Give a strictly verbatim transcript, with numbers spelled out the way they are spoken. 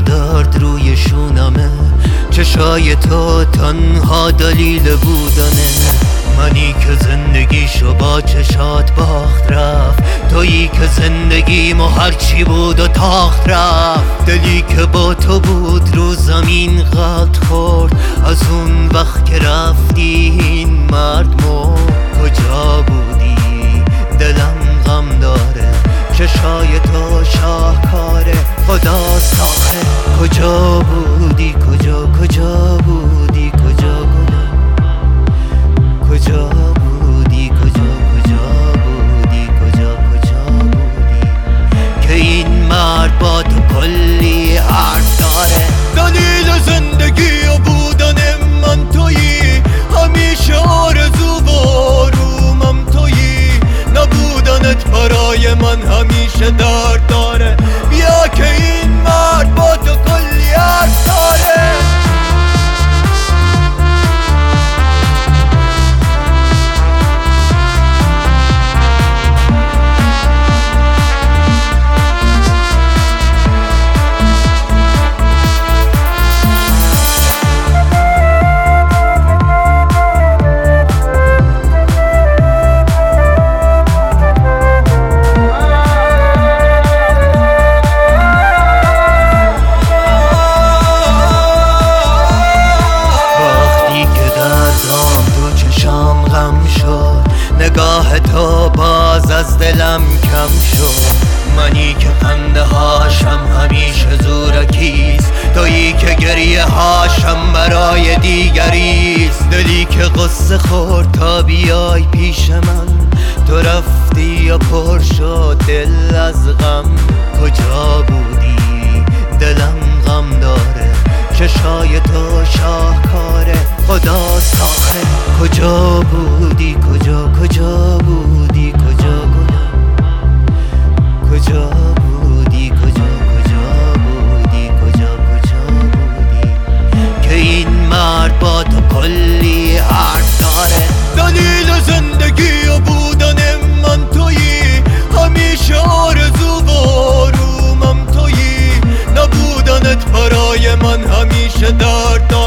درد روی شونمه، چشای تو تنها دلیل بودنه. منی که زندگیشو با چشات باخت رفت، تویی که زندگیمو هرچی بود و تاخت رفت. دلی که با تو بود رو زمین غلط خورد، از اون وقت که رفتی این مرد مرد. کجا بودی؟ دلم غم داره، چشای تو شاهکاره، خدا ساخه. کجا بودی؟ کجا کجا بودی؟ کجا کجا کجا بودی؟ کجا کجا بودی؟ کجا کجا بودی که این مرد با تو کلی حرف داره؟ دلیل زندگی و بودن من تویی، همیشه آرزو و آرومم تویی. نبودنت برای من همیشه درد داره، بیا که این مرد با تو کلی حرف داره. نگاه تو باز از دلم کم شد. منی که خنده هاشم همیشه زورکیست، تویی که گریه هاشم برای دیگریست. دلی که قصه خورد تا بیای پیش من، تو رفتی یا پر شد دل از غم. کجا بودی؟ دلم غم داره، چشای تو شاهکاره، خدا ساخه. کجا بودی؟ کجا کجا بودی؟ کجا کجا بودی؟ کجا کجا بودی؟ کجا کجا بودی که این مرد با تو کلی حرف داره؟ دلیل زندگی و بودن من تویی، همیشه آرزو و آرومم تویی. نبودنت برای من همیشه درد داره.